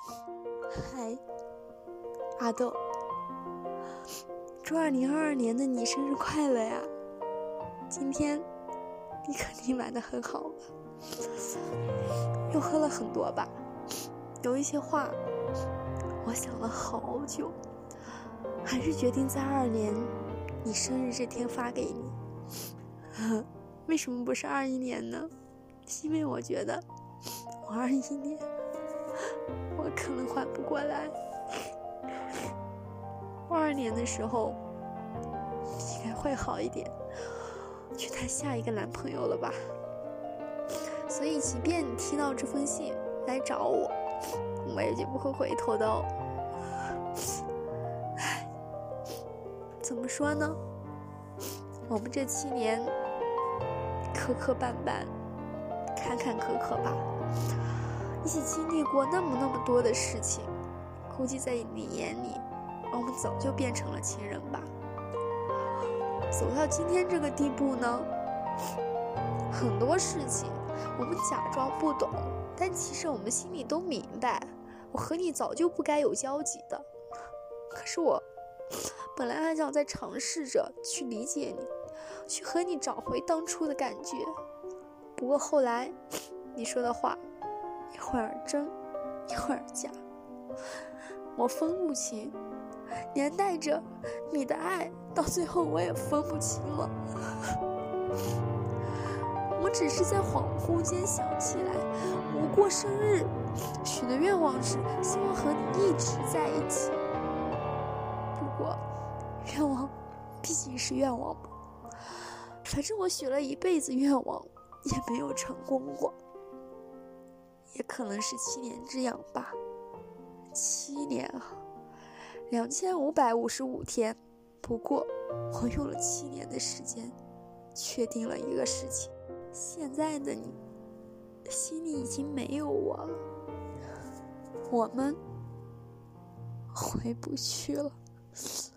嗨，阿豆，祝2022年的你生日快乐呀！今天你肯定玩得很好吧？又喝了很多吧？有一些话我想了好久，还是决定在22年你生日这天发给你。为什么不是21年呢？因为我觉得我21年我可能缓不过来。22年的时候应该会好一点，去谈下一个男朋友了吧。所以即便你听到这封信来找我，我也就不会回头的哦。怎么说呢，我们这7年磕磕绊绊，坎坎坷坷吧，一起经历过那么多的事情，估计在你眼里我们早就变成了亲人吧。走到今天这个地步呢，很多事情我们假装不懂，但其实我们心里都明白，我和你早就不该有交集的。可是我本来还想再尝试着去理解你，去和你找回当初的感觉，不过后来你说的话一会儿真一会儿假，我分不清，连带着你的爱到最后我也分不清了。我只是在恍惚间想起来，我过生日许的愿望是希望和你一直在一起。不过愿望毕竟是愿望吧，反正我许了一辈子愿望也没有成功过，也可能是7年之痒吧。7年啊，2555天。不过我用了7年的时间确定了一个事情，现在的你心里已经没有我了，我们回不去了。